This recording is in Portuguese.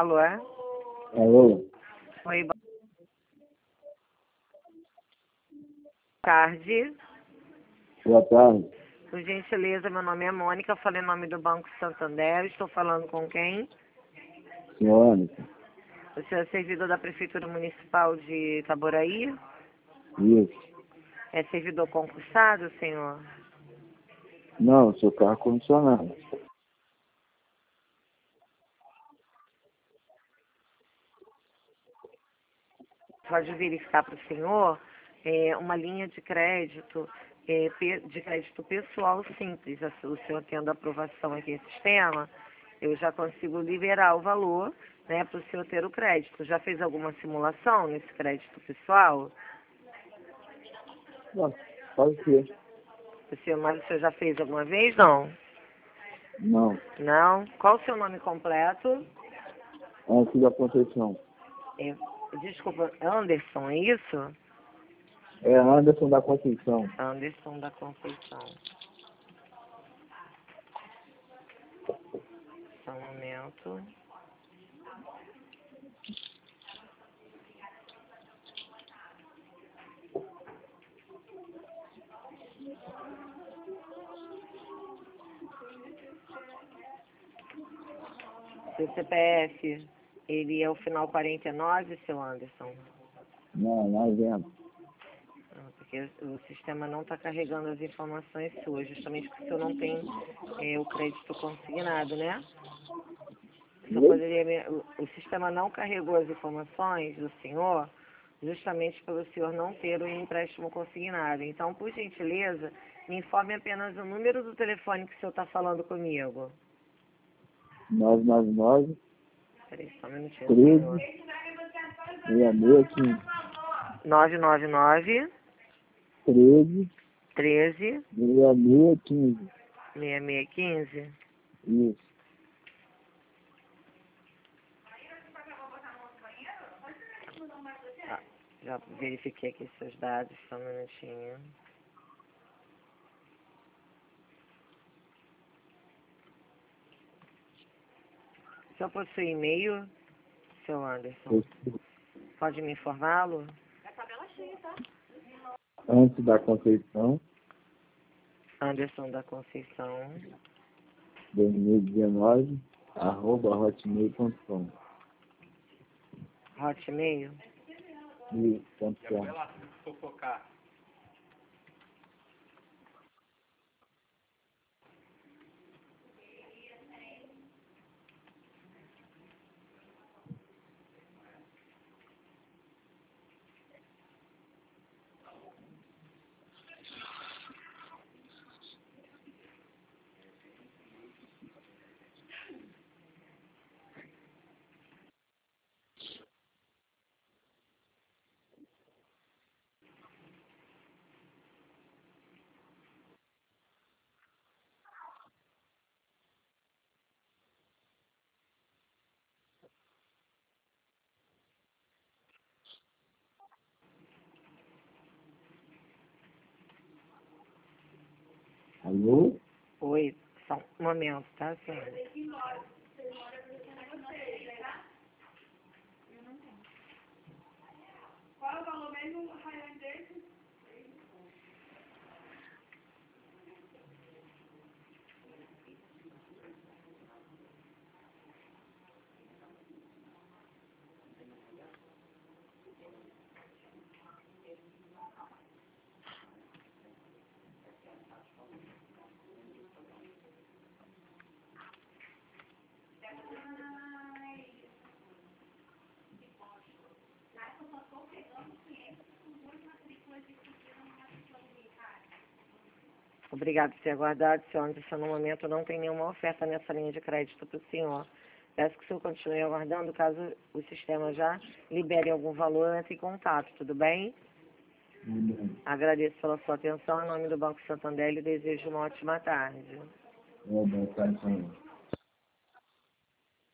Alô? Alô? Oi, boa tarde. Boa tarde. Por gentileza, meu nome é Mônica, eu falei em nome do Banco Santander, estou falando com quem? Senhor Anderson? O senhor é servidor da Prefeitura Municipal de Itaboraí? Isso. É servidor concursado, senhor? Não, sou carro condicionado. Pode verificar para o senhor uma linha de crédito, de crédito pessoal simples. O senhor tendo aprovação aqui em sistema, eu já consigo liberar o valor, né, para o senhor ter o crédito. Já fez alguma simulação nesse crédito pessoal? Não, pode ser. Mas o senhor já fez alguma vez? Não. Não. Não? Qual o seu nome completo? Antes da Conceição. É, desculpa, Anderson, é isso? É Anderson da Conceição. Anderson da Conceição. Só um momento. Seu CPF, ele é o final 49, seu Anderson? Não, nós vemos. Porque o sistema não está carregando as informações suas, justamente porque o senhor não tem o crédito consignado, né? O sistema não carregou as informações do senhor, justamente pelo senhor não ter o empréstimo consignado. Então, por gentileza, me informe apenas o número do telefone que o senhor está falando comigo. 999 Peraí, só um minutinho, 13 senhor. 6615. 999 13 13 6615. 6615. Isso. Ah, já verifiquei aqui seus dados, só um minutinho. O senhor possui e-mail, seu Anderson? Pode me informá-lo? Antes da Conceição, Anderson da Conceição, 2019, @hotmail.com. Hotmail. Isso, ponto com. Alô? Oi, só um momento, tá, senhor? Obrigado por ter aguardado, senhor Anderson. No momento não tem nenhuma oferta nessa linha de crédito para o senhor. Peço que o senhor continue aguardando, caso o sistema já libere algum valor, entre em contato, tudo bem? Agradeço pela sua atenção. Em nome do Banco Santander, lhe desejo uma ótima tarde. Boa tarde, senhor.